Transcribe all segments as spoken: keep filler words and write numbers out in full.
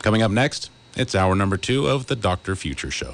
Coming up next, it's hour number two of the Doctor Future Show.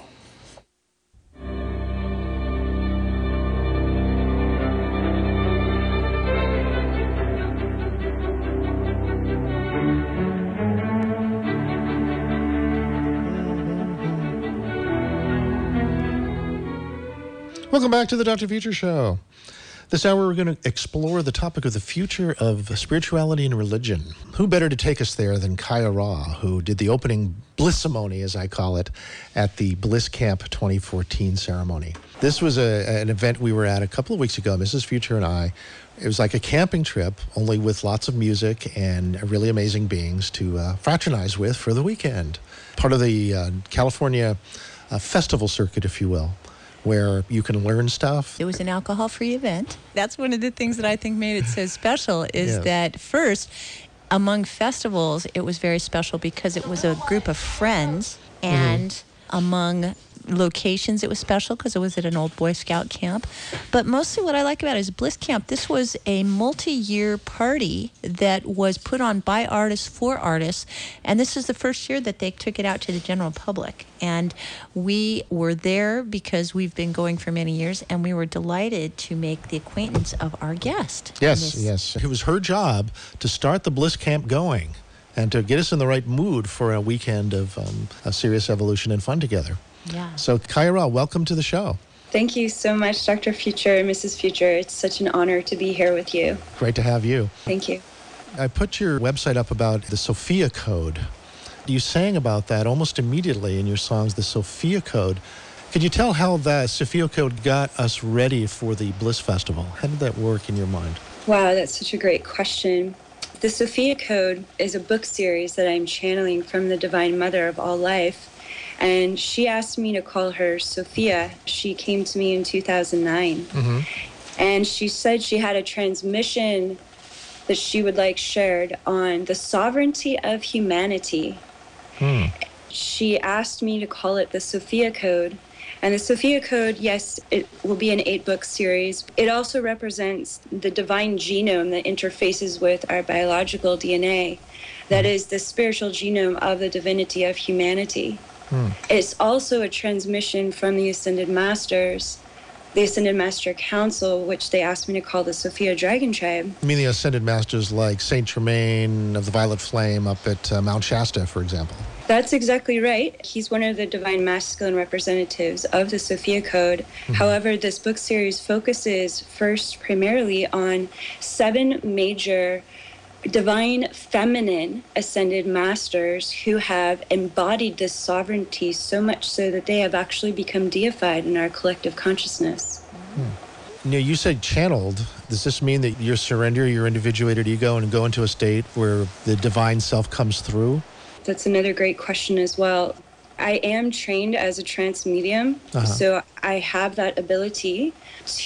Welcome back to the Doctor Future Show. This hour we're going to explore the topic of the future of spirituality and religion. Who better to take us there than Kaya Ra, who did the opening Blissimony, as I call it, at the Bliss Camp twenty fourteen ceremony. This was a, an event we were at a couple of weeks ago, Missus Future and I. It was like a camping trip, only with lots of music and really amazing beings to uh, fraternize with for the weekend. Part of the uh, California uh, festival circuit, if you will, where you can learn stuff. It was an alcohol-free event. That's one of the things that I think made it so special is Yes. that first, among festivals, it was very special because it was a group of friends, and mm-hmm. among locations it was special because it was at an old Boy Scout camp. But mostly what I like about it is Bliss Camp. This was a multi-year party that was put on by artists for artists, and this is the first year that they took it out to the general public. And we were there because we've been going for many years, and we were delighted to make the acquaintance of our guest. Yes, yes. It was her job to start the Bliss Camp going and to get us in the right mood for a weekend of um, a serious evolution and fun together. Yeah. So, Kaya Ra, welcome to the show. Thank you so much, Doctor Future and Missus Future. It's such an honor to be here with you. Great to have you. Thank you. I put your website up about the Sophia Code. You sang about that almost immediately in your songs, the Sophia Code. Could you tell how the Sophia Code got us ready for the Bliss Festival? How did that work in your mind? Wow, that's such a great question. The Sophia Code is a book series that I'm channeling from the Divine Mother of all life. And she asked me to call her Sophia. She came to me in two thousand nine. Mm-hmm. And she said she had a transmission that she would like shared on the sovereignty of humanity. Hmm. She asked me to call it the Sophia Code. And the Sophia Code, yes, it will be an eight-book series. It also represents the divine genome that interfaces with our biological D N A. That is the spiritual genome of the divinity of humanity. Hmm. It's also a transmission from the Ascended Masters, the Ascended Master Council, which they asked me to call the Sophia Dragon Tribe. You mean the Ascended Masters like Saint Germain of the Violet Flame up at uh, Mount Shasta, for example? That's exactly right. He's one of the divine masculine representatives of the Sophia Code. Mm-hmm. However, this book series focuses first primarily on seven major divine feminine ascended masters who have embodied this sovereignty so much so that they have actually become deified in our collective consciousness. Hmm. Now, you said channeled. Does this mean that you surrender your individuated ego and go into a state where the divine self comes through? That's another great question as well. I am trained as a trance medium, uh-huh. so I have that ability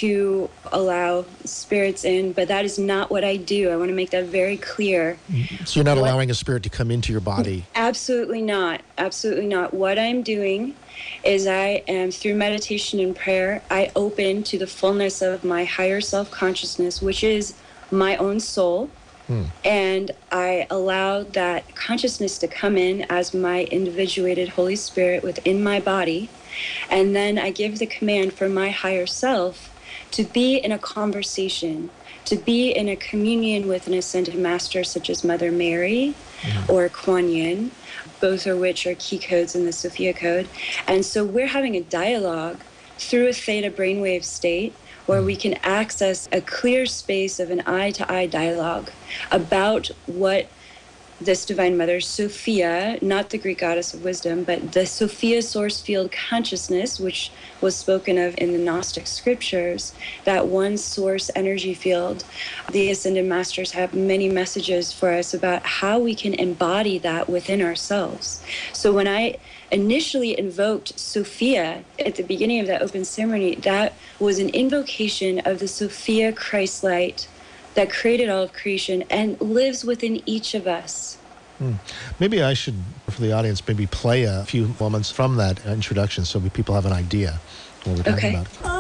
to allow spirits in, but that is not what I do. I want to make that very clear. So you're not what, allowing a spirit to come into your body? Absolutely not. Absolutely not. What I'm doing is I am, through meditation and prayer, I open to the fullness of my higher self-consciousness, which is my own soul. Hmm. And I allow that consciousness to come in as my individuated Holy Spirit within my body. And then I give the command for my higher self to be in a conversation, to be in a communion with an ascended master such as Mother Mary mm-hmm. or Kuan Yin, both of which are key codes in the Sophia Code. And so we're having a dialogue through a theta brainwave state where we can access a clear space of an eye-to-eye dialogue about what this Divine Mother, Sophia, not the Greek goddess of wisdom, but the Sophia source field consciousness, which was spoken of in the Gnostic scriptures, that one source energy field. The Ascended Masters have many messages for us about how we can embody that within ourselves. So when I initially invoked Sophia at the beginning of that open ceremony, that was an invocation of the Sophia Christ light that created all of creation and lives within each of us. Hmm. Maybe I should, for the audience, maybe play a few moments from that introduction so people have an idea what we're talking okay. about.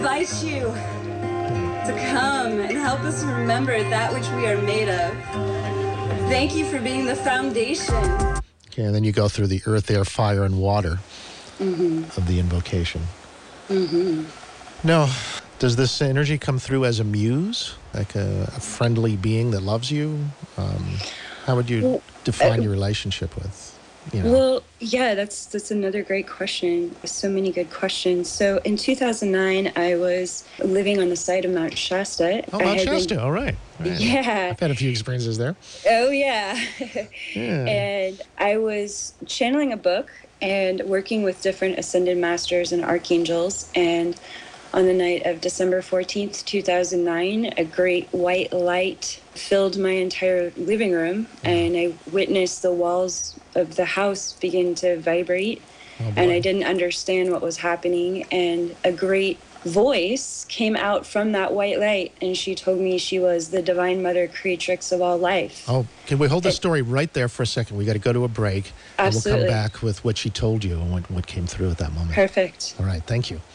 invite you to come and help us remember that which we are made of. Thank you for being the foundation. Okay, and then you go through the earth, air, fire, and water Mm-hmm. of the invocation. Mm-hmm. Now, does this energy come through as a muse, like a, a friendly being that loves you? Um, how would you Well, define uh, your relationship with, you know? Well, yeah, that's that's another great question. So many good questions. So in two thousand nine, I was living on the side of Mount Shasta. oh, I Mount had been- Shasta, all right. All right. Yeah. I've had a few experiences there. Oh, yeah. Yeah. And I was channeling a book and working with different ascended masters and archangels. And on the night of December fourteenth, two thousand nine, a great white light filled my entire living room, and I witnessed the walls of the house begin to vibrate. Oh, And boy. I didn't understand what was happening. And a great voice came out from that white light, and she told me she was the Divine Mother Creatrix of all life. Oh, can we hold the story right there for a second? We got to go to a break. Absolutely. And we'll come back with what she told you and what, what came through at that moment. Perfect. All right, thank you.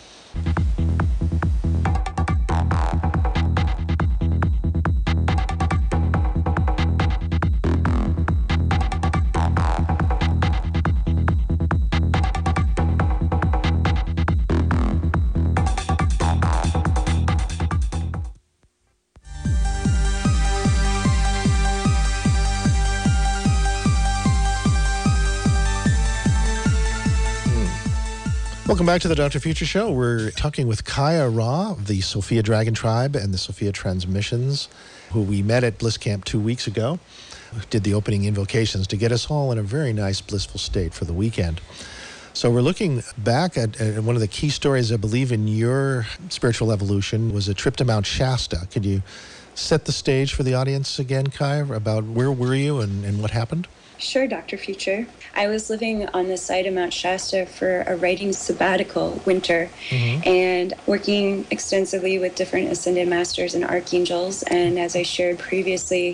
Welcome back to the Doctor Future Show. We're talking with Kaya Ra of the Sophia Dragon Tribe and the Sophia Transmissions, who we met at Bliss Camp two weeks ago. We did the opening invocations to get us all in a very nice, blissful state for the weekend. So we're looking back at, at one of the key stories, I believe, in your spiritual evolution was a trip to Mount Shasta. Could you set the stage for the audience again, Kaya, about where were you and, and what happened? Sure, Doctor Future. I was living on the side of Mount Shasta for a writing sabbatical winter and working extensively with different ascended masters and archangels. And as I shared previously,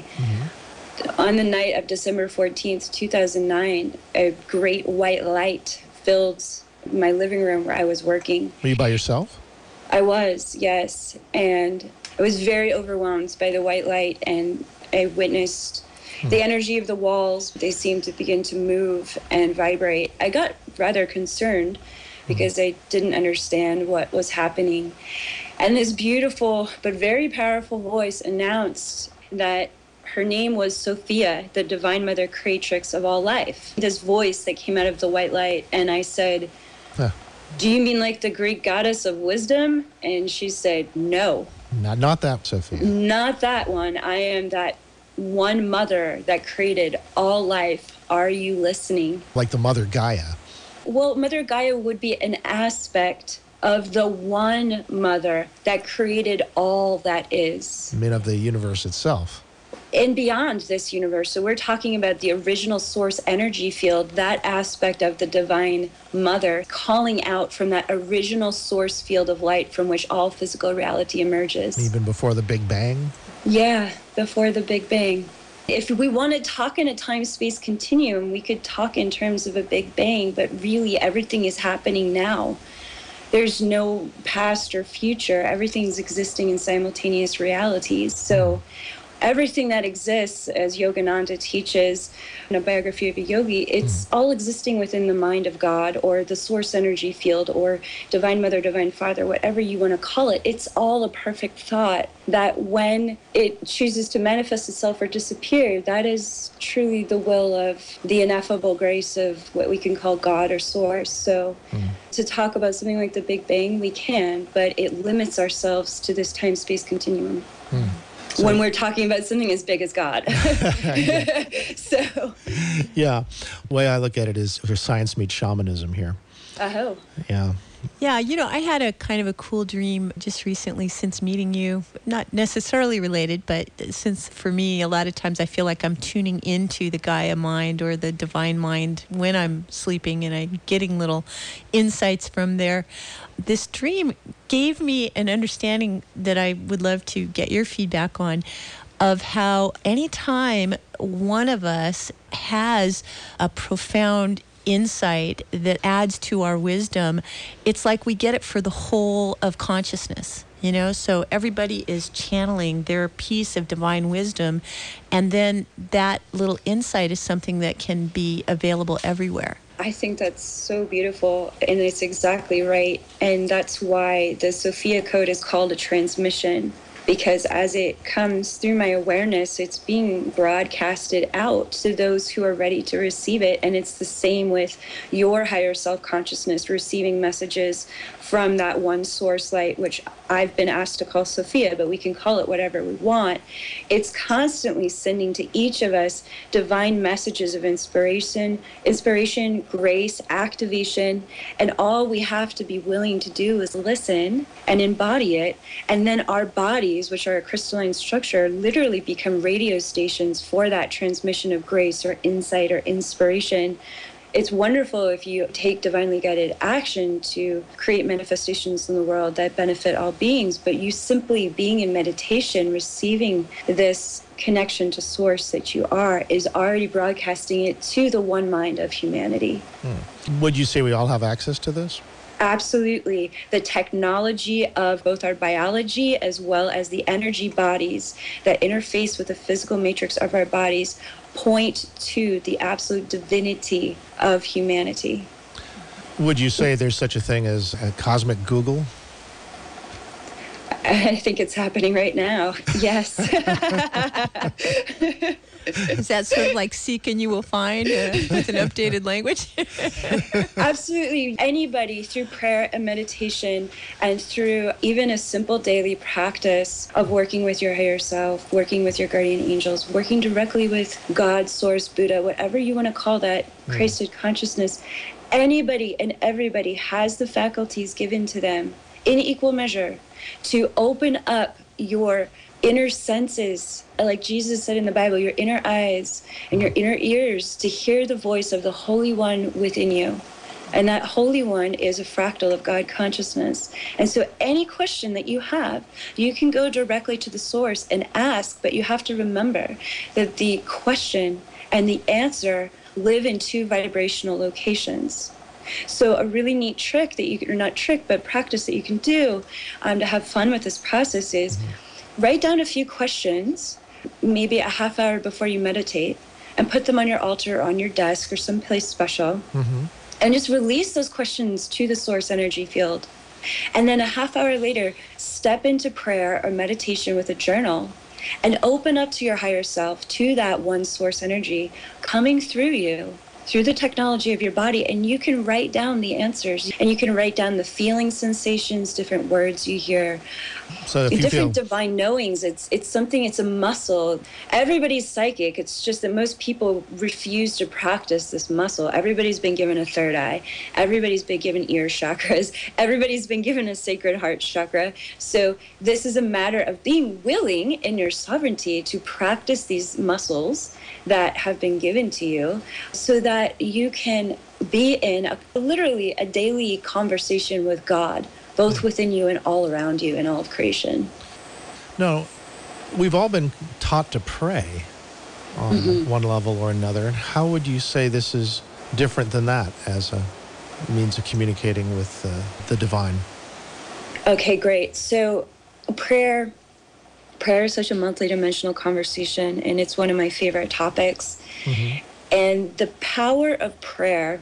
on the night of December fourteenth, two thousand nine, a great white light filled my living room where I was working. Were you by yourself? I was, yes. And I was very overwhelmed by the white light, and I witnessed the energy of the walls. They seemed to begin to move and vibrate. I got rather concerned because I didn't understand what was happening. And this beautiful but very powerful voice announced that her name was Sophia, the Divine Mother Creatrix of all life. This voice that came out of the white light, and I said, Huh. "Do you mean like the Greek goddess of wisdom?" And she said, "No, Not, not that, Sophia. not that one. I am that one mother that created all life. Are you listening?" Like the mother Gaia. Well, Mother Gaia would be an aspect of the one mother that created all that is. I mean, of the universe itself. And beyond this universe. So we're talking about the original source energy field, that aspect of the Divine Mother calling out from that original source field of light from which all physical reality emerges. Even before the Big Bang. Yeah, before the Big Bang. If we want to talk in a time-space continuum, we could talk in terms of a Big Bang, but really everything is happening now. There's no past or future. Everything's existing in simultaneous realities. So everything that exists, as Yogananda teaches in a biography of a yogi, it's all existing within the mind of God or the source energy field or Divine Mother, Divine Father, whatever you want to call it. It's all a perfect thought that when it chooses to manifest itself or disappear, that is truly the will of the ineffable grace of what we can call God or source. So to talk about something like the Big Bang, we can, but it limits ourselves to this time-space continuum. So, when we're talking about something as big as God. So, yeah, the way I look at it is where science meets shamanism here. oh, Yeah. Yeah, you know, I had a kind of a cool dream just recently since meeting you. Not necessarily related, but since for me, a lot of times I feel like I'm tuning into the Gaia mind or the divine mind when I'm sleeping and I'm getting little insights from there. This dream gave me an understanding that I would love to get your feedback on of how anytime one of us has a profound insight that adds to our wisdom, it's like we get it for the whole of consciousness. You know, so everybody is channeling their piece of divine wisdom, and then that little insight is something that can be available everywhere. I think that's so beautiful, and it's exactly right. And that's why the Sophia Code is called a transmission, because as it comes through my awareness, it's being broadcasted out to those who are ready to receive it. And it's the same with your higher self-consciousness receiving messages from that one source light, which I've been asked to call Sophia, but we can call it whatever we want. It's constantly sending to each of us divine messages of inspiration, inspiration, grace, activation, and all we have to be willing to do is listen and embody it. And then our bodies, which are a crystalline structure, literally become radio stations for that transmission of grace or insight or inspiration. It's wonderful if you take divinely guided action to create manifestations in the world that benefit all beings, but you simply being in meditation, receiving this connection to source that you are, is already broadcasting it to the one mind of humanity. Hmm. Would you say we all have access to this? Absolutely. The technology of both our biology as well as the energy bodies that interface with the physical matrix of our bodies point to the absolute divinity of humanity. Would you say there's such a thing as a cosmic Google? I think it's happening right now. Yes. Is that sort of like seek and you will find uh, with an updated language? Absolutely. Anybody through prayer and meditation and through even a simple daily practice of working with your higher self, working with your guardian angels, working directly with God, Source, Buddha, whatever you want to call that, mm. Christed consciousness, anybody and everybody has the faculties given to them in equal measure to open up your inner senses, like Jesus said in the Bible, your inner eyes and your inner ears to hear the voice of the Holy One within you. And that Holy One is a fractal of God consciousness. And so any question that you have, you can go directly to the source and ask, but you have to remember that the question and the answer live in two vibrational locations. So a really neat trick that you can, or not trick, but practice that you can do um, to have fun with this process is mm-hmm. write down a few questions, maybe a half hour before you meditate, and put them on your altar or on your desk or someplace special. Mm-hmm. And just release those questions to the source energy field. And then a half hour later, step into prayer or meditation with a journal and open up to your higher self, to that one source energy coming through you, through the technology of your body, and you can write down the answers, and you can write down the feeling sensations, different words you hear, so if you different feel... divine knowings. It's it's something, it's a muscle. Everybody's psychic. It's just that most people refuse to practice this muscle. Everybody's been given a third eye. Everybody's been given ear chakras. Everybody's been given a sacred heart chakra. So this is a matter of being willing in your sovereignty to practice these muscles that have been given to you so that you can be in a, literally a daily conversation with God, both within you and all around you in all of creation. No, we've all been taught to pray on mm-hmm. one level or another. How would you say this is different than that as a means of communicating with uh, the divine? Okay, great. So prayer... Prayer is such a multidimensional conversation, and it's one of my favorite topics. Mm-hmm. And the power of prayer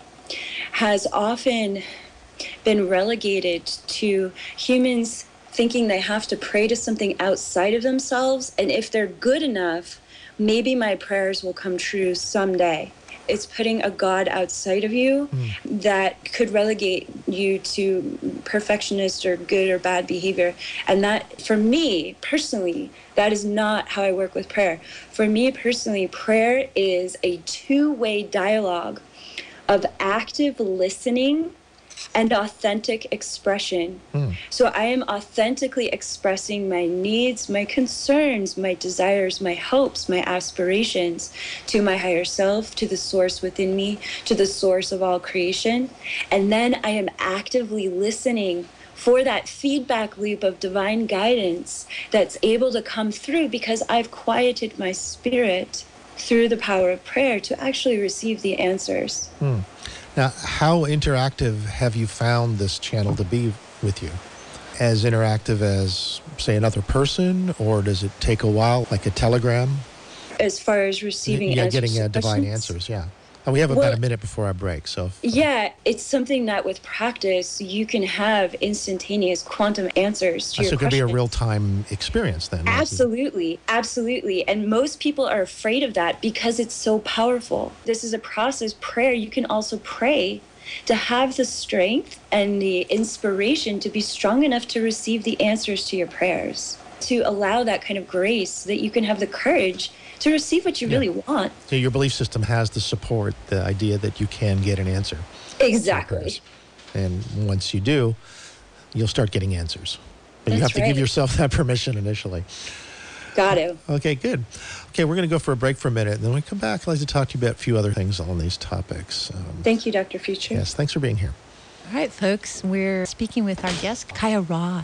has often been relegated to humans thinking they have to pray to something outside of themselves, and if they're good enough, maybe my prayers will come true someday. It's putting a God outside of you mm. that could relegate you to perfectionist or good or bad behavior. And that, for me personally, that is not how I work with prayer. For me personally, prayer is a two-way dialogue of active listening and authentic expression. Mm. So I am authentically expressing my needs, my concerns, my desires, my hopes, my aspirations to my higher self, to the source within me, to the source of all creation. And then I am actively listening for that feedback loop of divine guidance that's able to come through because I've quieted my spirit through the power of prayer to actually receive the answers. Hmm. Now, how interactive have you found this channel to be with you? As interactive as, say, another person, or does it take a while, like a telegram? As far as receiving yeah, answers getting uh, to divine questions? answers, yeah. And we have about Well, a minute before our break, so. If, Yeah, it's something that with practice, you can have instantaneous quantum answers to so your it could be a questions. real-time experience then. Absolutely, absolutely. And most people are afraid of that because it's so powerful. This is a process. Prayer, you can also pray to have the strength and the inspiration to be strong enough to receive the answers to your prayers, to allow that kind of grace so that you can have the courage to receive what you Yeah. really want. So your belief system has the support, the idea that you can get an answer. Exactly. And once you do, you'll start getting answers. But you That's have to give right. yourself that permission initially. Got to. Okay, good. Okay, we're going to go for a break for a minute, and then when we come back, I'd like to talk to you about a few other things on these topics. Um, Thank you, Doctor Future. yes, thanks for being here. All right, folks, we're speaking with our guest, Kaya Ra.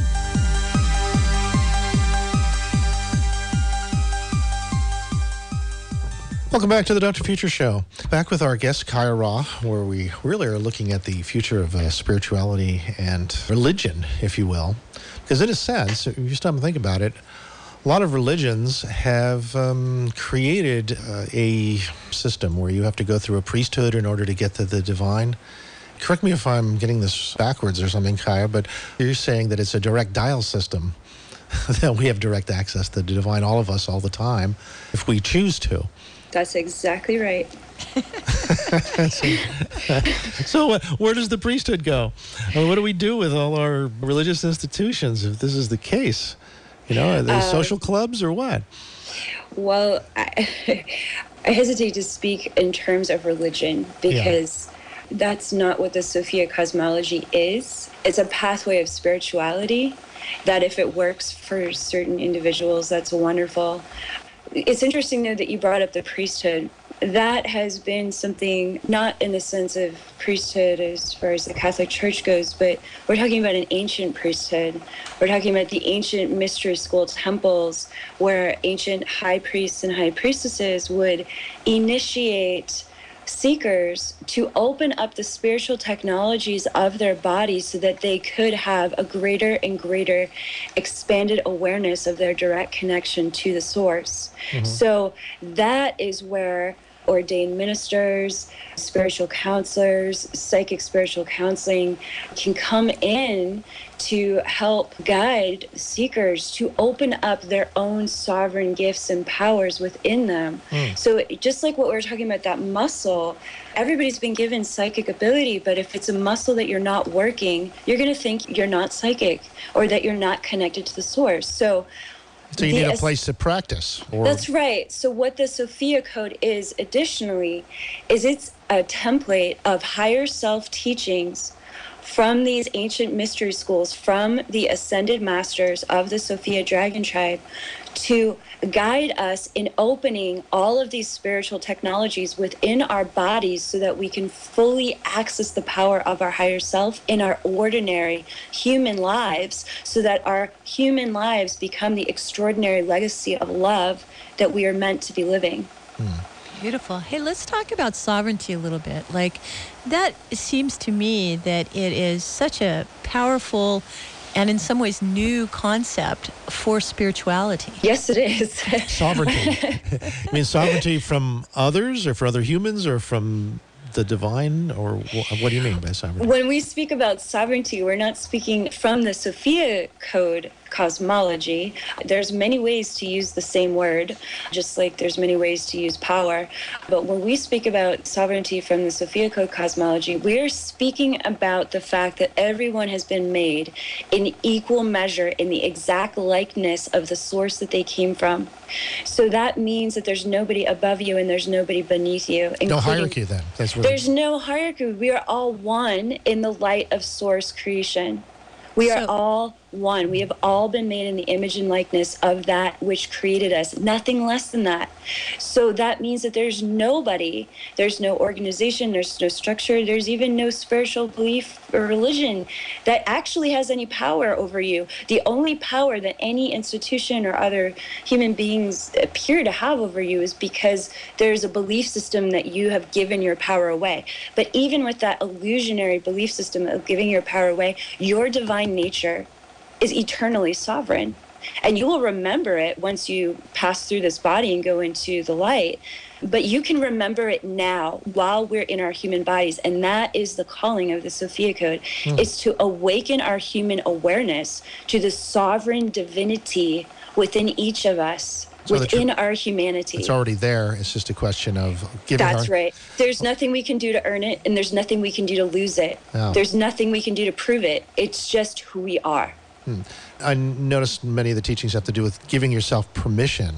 Welcome back to the Doctor Future Show. Back with our guest, Kaya Ra, where we really are looking at the future of uh, spirituality and religion, if you will. Because in a sense, if you stop and think about it, a lot of religions have um, created uh, a system where you have to go through a priesthood in order to get to the divine. Correct me if I'm getting this backwards or something, Kaya, but you're saying that it's a direct dial system, that we have direct access to the divine, all of us, all the time, if we choose to. That's exactly right. So uh, where does the priesthood go? Uh, what do we do with all our religious institutions if this is the case? You know, are they Uh, social clubs or what? Well, I, I hesitate to speak in terms of religion because that's not what the Sophia cosmology is. It's a pathway of spirituality that if it works for certain individuals, that's wonderful. It's interesting, though, that you brought up the priesthood. That has been something, not in the sense of priesthood as far as the Catholic Church goes, but we're talking about an ancient priesthood. We're talking about the ancient mystery school temples where ancient high priests and high priestesses would initiate seekers to open up the spiritual technologies of their bodies so that they could have a greater and greater expanded awareness of their direct connection to the source. Mm-hmm. So that is where ordained ministers, spiritual counselors, psychic spiritual counseling can come in to help guide seekers to open up their own sovereign gifts and powers within them. Mm. So it, just like what we were talking about, that muscle, everybody's been given psychic ability, but if it's a muscle that you're not working, you're going to think you're not psychic or that you're not connected to the source. So So you the, need a place to practice. Or... That's right. So what the Sophia Code is additionally is it's a template of higher self teachings from these ancient mystery schools, from the ascended masters of the Sophia Dragon Tribe, to guide us in opening all of these spiritual technologies within our bodies so that we can fully access the power of our higher self in our ordinary human lives, so that our human lives become the extraordinary legacy of love that we are meant to be living. Hmm. Beautiful. Hey, let's talk about sovereignty a little bit. Like, that seems to me that it is such a powerful and in some ways new concept for spirituality. Yes, it is. Sovereignty. You mean sovereignty from others or for other humans or from the divine? Or wh- what do you mean by sovereignty? When we speak about sovereignty, we're not speaking from the Sophia Code cosmology. There's many ways to use the same word, just like there's many ways to use power. But when we speak about sovereignty from the Sophia Code cosmology, we're speaking about the fact that everyone has been made in equal measure in the exact likeness of the source that they came from. So that means that there's nobody above you and there's nobody beneath you. No hierarchy then. That's what there's no hierarchy. We are all one in the light of source creation. We So- are all one. We have all been made in the image and likeness of that which created us, nothing less than that. So that means that there's nobody, there's no organization, there's no structure, there's even no spiritual belief or religion that actually has any power over you. The only power that any institution or other human beings appear to have over you is because there's a belief system that you have given your power away. But even with that illusionary belief system of giving your power away, your divine nature is eternally sovereign. And you will remember it once you pass through this body and go into the light. But you can remember it now while we're in our human bodies. And that is the calling of the Sophia Code, mm. is to awaken our human awareness to the sovereign divinity within each of us, so within our humanity. It's already there. It's just a question of giving That's our... right. There's nothing we can do to earn it, and there's nothing we can do to lose it. Oh. There's nothing we can do to prove it. It's just who we are. Hmm. I noticed many of the teachings have to do with giving yourself permission.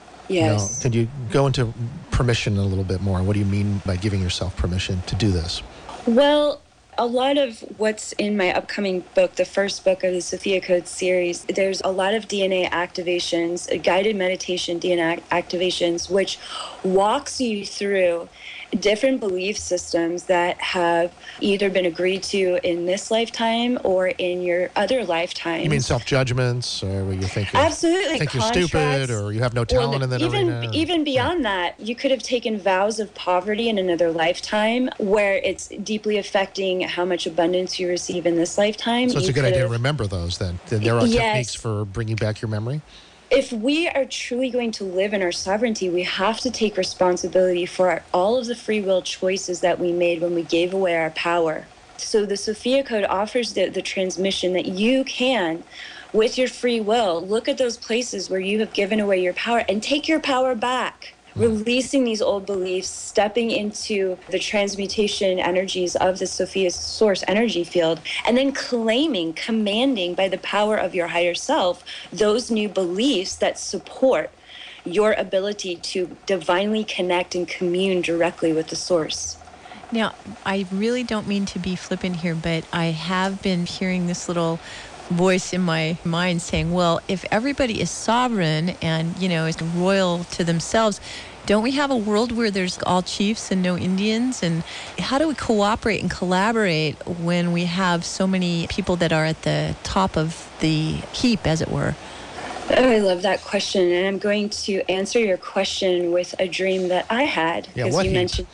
Yes. You know, can you go into permission a little bit more? What do you mean by giving yourself permission to do this? Well, a lot of what's in my upcoming book, the first book of the Sophia Code series, there's a lot of D N A activations, guided meditation D N A activations, which walks you through different belief systems that have either been agreed to in this lifetime or in your other lifetimes. You mean self-judgments, or where you think you're, Absolutely. think you're stupid, or you have no talent in that even, arena? Even beyond yeah. that, you could have taken vows of poverty in another lifetime where it's deeply affecting how much abundance you receive in this lifetime. So it's you a good idea have, to remember those then. There are yes. techniques for bringing back your memory? If we are truly going to live in our sovereignty, we have to take responsibility for our, all of the free will choices that we made when we gave away our power. So the Sophia Code offers the, the transmission that you can, with your free will, look at those places where you have given away your power and take your power back. Releasing these old beliefs, stepping into the transmutation energies of the Sophia source energy field, and then claiming, commanding by the power of your higher self, those new beliefs that support your ability to divinely connect and commune directly with the source. Now, I really don't mean to be flippant here, but I have been hearing this little voice in my mind saying, well, if everybody is sovereign and, you know, is royal to themselves, don't we have a world where there's all chiefs and no Indians? And how do we cooperate and collaborate when we have so many people that are at the top of the heap, as it were? Oh, I love that question. And I'm going to answer your question with a dream that I had. Yeah, what you heap? mentioned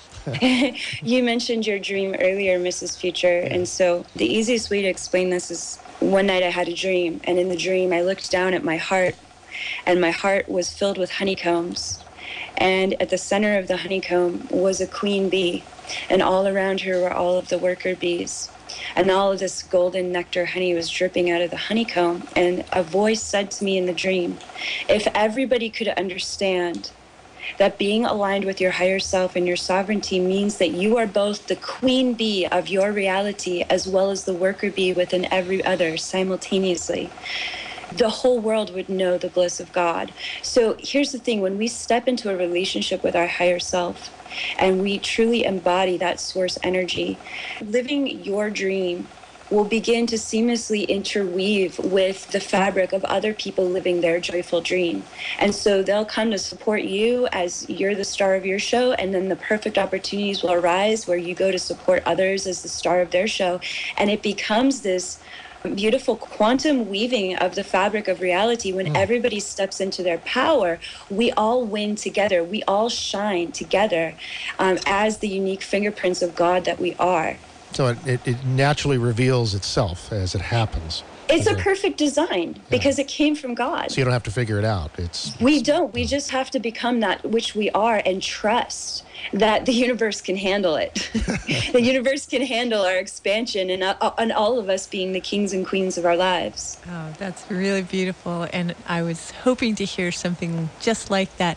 you mentioned your dream earlier, Missus Future. Yeah. And so the easiest way to explain this is one night I had a dream. And in the dream, I looked down at my heart, and my heart was filled with honeycombs. And at the center of the honeycomb was a queen bee, and all around her were all of the worker bees. And all of this golden nectar honey was dripping out of the honeycomb. And a voice said to me in the dream, if everybody could understand that being aligned with your higher self and your sovereignty means that you are both the queen bee of your reality as well as the worker bee within every other simultaneously, the whole world would know the bliss of God. So here's the thing, when we step into a relationship with our higher self and we truly embody that source energy, living your dream will begin to seamlessly interweave with the fabric of other people living their joyful dream. And so they'll come to support you as you're the star of your show, and then the perfect opportunities will arise where you go to support others as the star of their show. And it becomes this beautiful quantum weaving of the fabric of reality. When mm. everybody steps into their power, we all win together. We all shine together um, as the unique fingerprints of God that we are. So it, it, it naturally reveals itself as it happens. It's a perfect design because yeah. it came from God. So you don't have to figure it out. It's, it's We don't. We just have to become that which we are and trust that the universe can handle it. The universe can handle our expansion and, uh, and all of us being the kings and queens of our lives. Oh, that's really beautiful. And I was hoping to hear something just like that.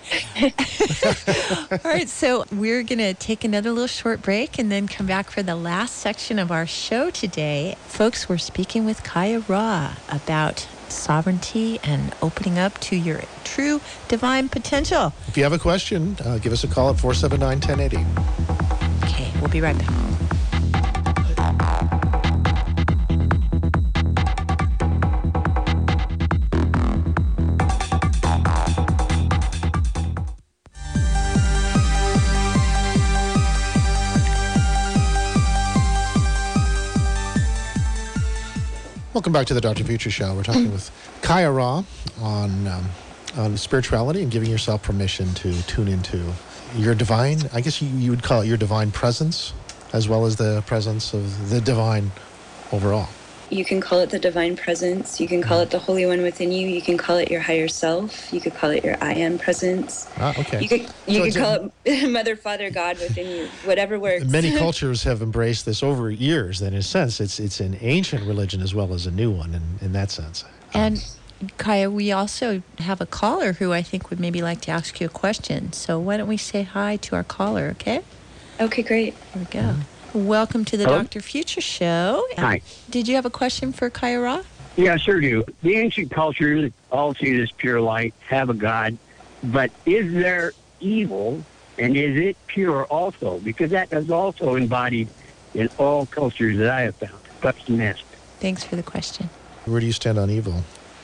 All right, so we're going to take another little short break and then come back for the last section of our show today. Folks, we're speaking with Kaya Ra about sovereignty and opening up to your true divine potential. If you have a question, uh, give us a call at four seven nine, one oh eight oh. Okay, we'll be right back. Welcome back to the Doctor Future Show. We're talking with Kaya Ra on, um, on spirituality and giving yourself permission to tune into your divine, I guess you, you would call it your divine presence, as well as the presence of the divine overall. You can call it the divine presence. You can call it the Holy One within you. You can call it your higher self. You could call it your I am presence. Ah, okay. You could you So could call it Mother, Father, God within you. Whatever works. Many cultures have embraced this over years. That in a sense, it's it's an ancient religion as well as a new one in, in that sense. And Kaya, we also have a caller who I think would maybe like to ask you a question. So why don't we say hi to our caller, okay? Okay, great. Here we go. Mm-hmm. Welcome to the Hello? Doctor Future Show. Hi. Did you have a question for Kaya Ra? Yeah, I sure do. The ancient cultures all see this pure light, have a God, but is there evil, and is it pure also? Because that is also embodied in all cultures that I have found. Question asked. Thanks for the question. Where do you stand on evil?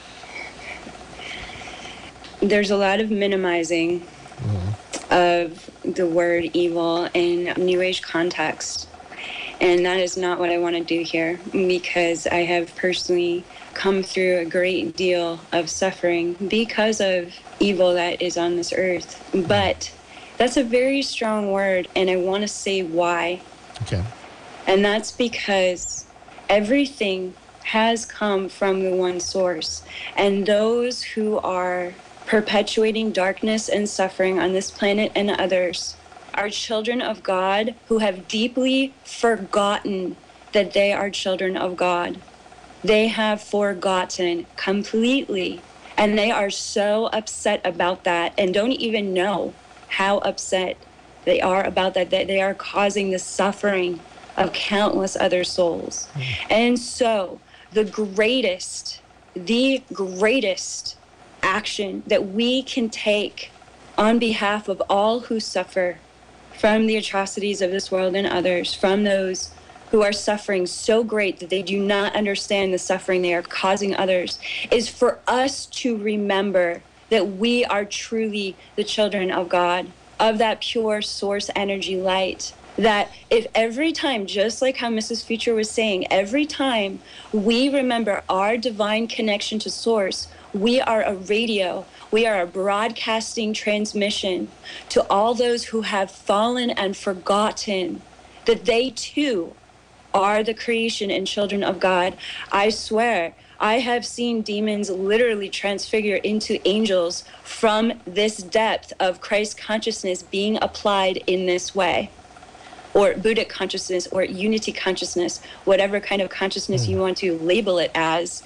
There's a lot of minimizing mm-hmm. of the word evil in New Age context. And that is not what I want to do here, because I have personally come through a great deal of suffering because of evil that is on this earth. But that's a very strong word, and I want to say why. Okay. And that's because everything has come from the one source. And those who are perpetuating darkness and suffering on this planet and others are children of God who have deeply forgotten that they are children of God. They have forgotten completely, and they are so upset about that and don't even know how upset they are about that, that they are causing the suffering of countless other souls. Mm. And so the greatest, the greatest action that we can take on behalf of all who suffer from the atrocities of this world and others, from those who are suffering so great that they do not understand the suffering they are causing others, is for us to remember that we are truly the children of God, of that pure source energy light. That if every time, just like how Missus Future was saying, every time we remember our divine connection to source, we are a radio, we are a broadcasting transmission to all those who have fallen and forgotten that they too are the creation and children of God. I swear, I have seen demons literally transfigure into angels from this depth of Christ consciousness being applied in this way. Or Buddhic consciousness, or unity consciousness, whatever kind of consciousness you want to label it as.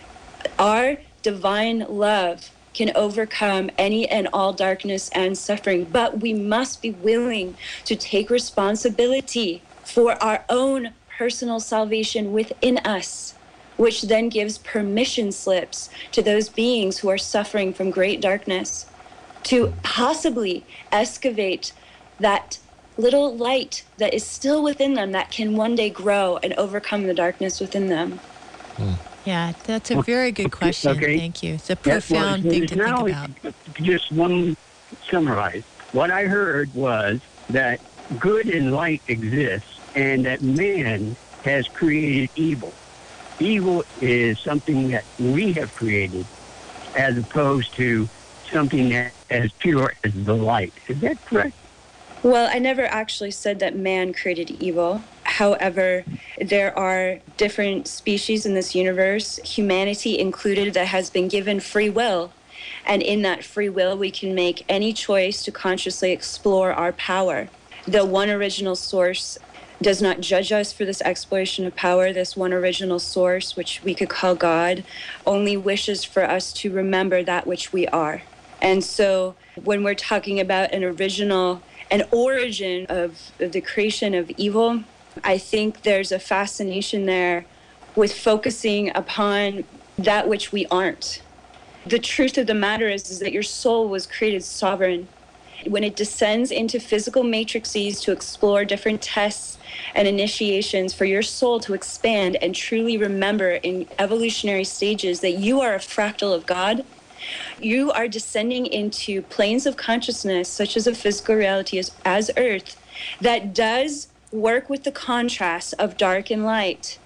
Our divine love can overcome any and all darkness and suffering, but we must be willing to take responsibility for our own personal salvation within us, which then gives permission slips to those beings who are suffering from great darkness to possibly excavate that little light that is still within them that can one day grow and overcome the darkness within them. Mm. Yeah, that's a very good question. Okay. Thank you. It's a profound well, thing to think now, about. Just one summarize. What I heard was that good and light exists and that man has created evil. Evil is something that we have created as opposed to something that as pure as the light. Is that correct? Well, I never actually said that man created evil. However, there are different species in this universe, humanity included, that has been given free will. And in that free will, we can make any choice to consciously explore our power. The one original source does not judge us for this exploration of power. This one original source, which we could call God, only wishes for us to remember that which we are. And so when we're talking about an original, an origin of, of the creation of evil, I think there's a fascination there with focusing upon that which we aren't. The truth of the matter is, is that your soul was created sovereign. When it descends into physical matrices to explore different tests and initiations for your soul to expand and truly remember in evolutionary stages that you are a fractal of God, you are descending into planes of consciousness, such as a physical reality as, as Earth, that does work with the contrast of dark and light.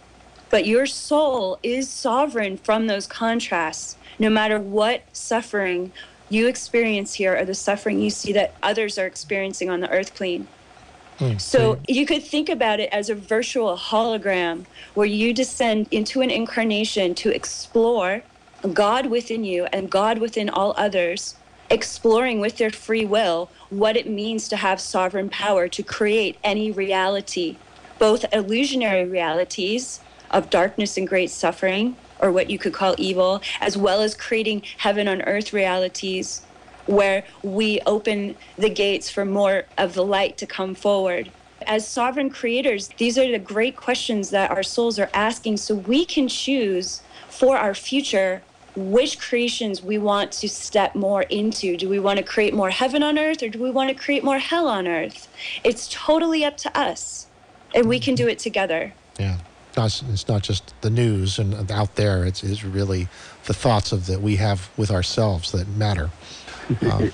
But your soul is sovereign from those contrasts, no matter what suffering you experience here or the suffering you see that others are experiencing on the earth plane. Mm, so mm. you could think about it as a virtual hologram where you descend into an incarnation to explore God within you and God within all others, exploring with their free will what it means to have sovereign power to create any reality, both illusionary realities of darkness and great suffering, or what you could call evil, as well as creating heaven on earth realities where we open the gates for more of the light to come forward. As sovereign creators, these are the great questions that our souls are asking, so we can choose for our future which creations we want to step more into. Do we want to create more heaven on earth, or do we want to create more hell on earth? It's totally up to us, and we can do it together. Yeah. It's not just the news and out there. It's, it's really the thoughts of that we have with ourselves that matter. Um.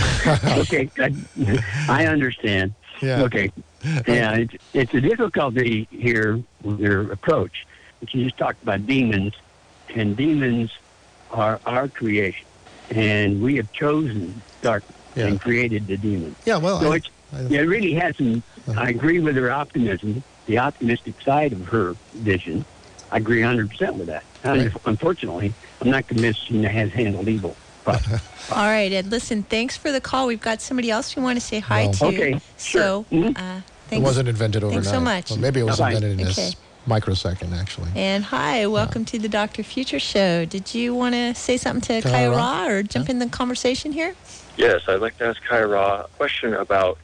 Okay, I, I understand. Yeah. Okay. Yeah, it's, it's a difficulty here with your approach. But you just talked about demons, and demons are our creation, and we have chosen darkness yeah. and created the demons. Yeah, well, so I, it's, I, it really hasn't. Uh-huh. I agree with her optimism. The optimistic side of her vision, I agree one hundred percent with that. Right. Unfortunately, I'm not convinced she has handled evil. All right, Ed, listen, thanks for the call. We've got somebody else we want to say hi well, to. Okay, so, sure. uh, thanks. It wasn't invented overnight. Thanks so much. Well, maybe it was Bye-bye. invented in okay. this microsecond, actually. And hi, welcome yeah. to the Doctor Future Show. Did you want to say something to Kaya Kaya Ra? Ra or jump yeah. in the conversation here? Yes, I'd like to ask Kaya Ra a question about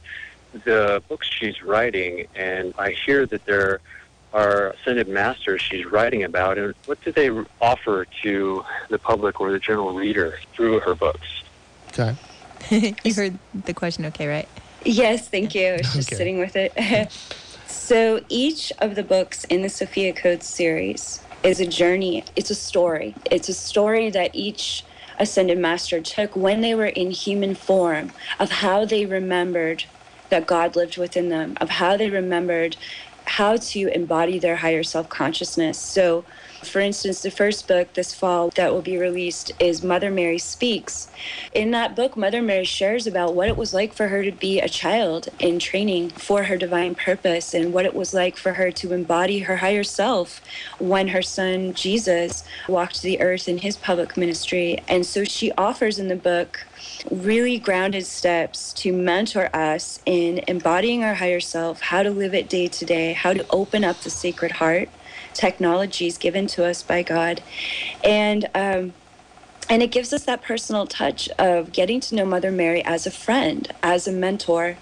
the books she's writing, and I hear that there are ascended masters she's writing about, and what do they offer to the public or the general reader through her books? Okay. You heard the question okay, right? Yes, thank you. I was just Okay. sitting with it. So each of the books in the Sophia Codes series is a journey. It's a story. It's a story that each Ascended Master took when they were in human form, of how they remembered that God lived within them, of how they remembered how to embody their higher self-consciousness. So, for instance, the first book this fall that will be released is Mother Mary Speaks. In that book, Mother Mary shares about what it was like for her to be a child in training for her divine purpose, and what it was like for her to embody her higher self when her son Jesus walked the earth in his public ministry. And so she offers in the book really grounded steps to mentor us in embodying our higher self, how to live it day to day, how to open up the Sacred Heart, technologies given to us by God. And um, and it gives us that personal touch of getting to know Mother Mary as a friend, as a mentor,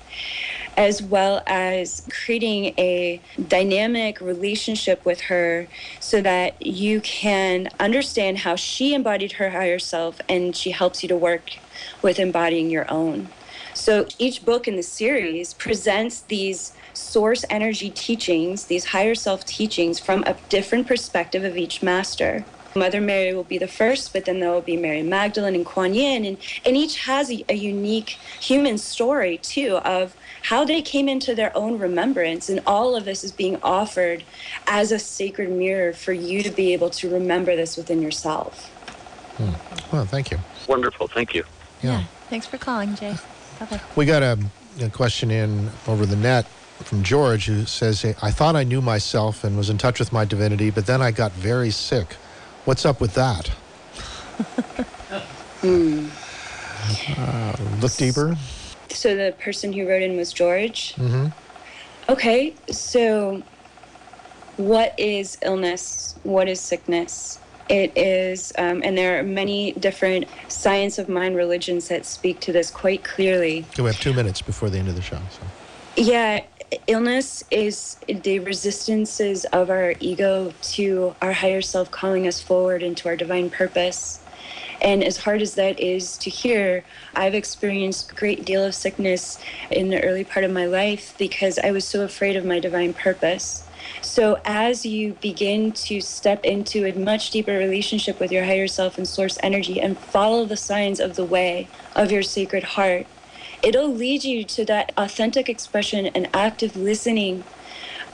as well as creating a dynamic relationship with her so that you can understand how she embodied her higher self, and she helps you to work with embodying your own. So each book in the series presents these source energy teachings, these higher self teachings, from a different perspective of each master. Mother Mary will be the first, but then there will be Mary Magdalene and Kuan Yin, and, and each has a, a unique human story, too, of how they came into their own remembrance, and all of this is being offered as a sacred mirror for you to be able to remember this within yourself. Hmm. Well, thank you. Wonderful, thank you. Yeah. yeah. Thanks for calling, Jay. Bye-bye. We got a, a question in over the net from George, who says, I thought I knew myself and was in touch with my divinity, but then I got very sick. What's up with that? mm. uh, look deeper. So the person who wrote in was George? Mm-hmm. Okay, so what is illness? What is sickness? It is, um, and there are many different science of mind religions that speak to this quite clearly. Okay, we have two minutes before the end of the show. So. Yeah, illness is the resistances of our ego to our higher self calling us forward into our divine purpose. And as hard as that is to hear, I've experienced a great deal of sickness in the early part of my life because I was so afraid of my divine purpose. So as you begin to step into a much deeper relationship with your higher self and source energy and follow the signs of the way of your Sacred Heart, it'll lead you to that authentic expression and active listening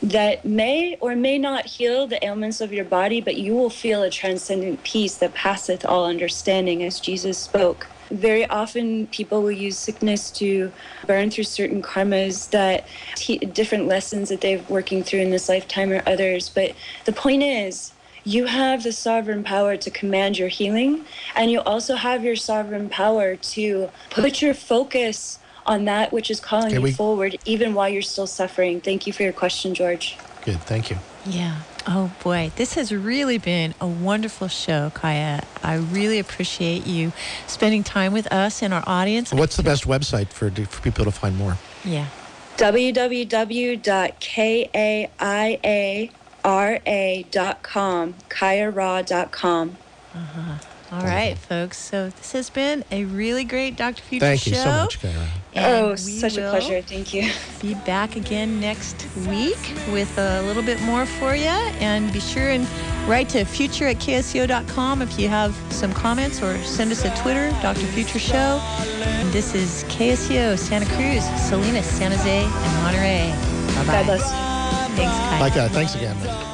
that may or may not heal the ailments of your body, but you will feel a transcendent peace that passeth all understanding, as Jesus spoke. Very often people will use sickness to burn through certain karmas, that t- different lessons that they're working through in this lifetime or others. But the point is, you have the sovereign power to command your healing, and you also have your sovereign power to put your focus on that which is calling Okay, you we- forward, even while you're still suffering. Thank you for your question, George. Good, thank you. Yeah. Oh, boy. This has really been a wonderful show, Kaya. I really appreciate you spending time with us and our audience. What's the best website for, for people to find more? Yeah. w w w dot kaira dot com, kaya ra dot com. All right, folks. So this has been a really great Doctor Future Thank show. you so much, Kyra. And Oh, we such a will pleasure. Thank you. Be back again next week with a little bit more for you. And be sure and write to future at k s c o dot com if you have some comments, or send us a Twitter, Doctor Future Show. And this is K S C O, Santa Cruz, Salinas, San Jose, and Monterey. Bye-bye. God bless you. Thanks, Kai. Bye, Kyra. Thanks again.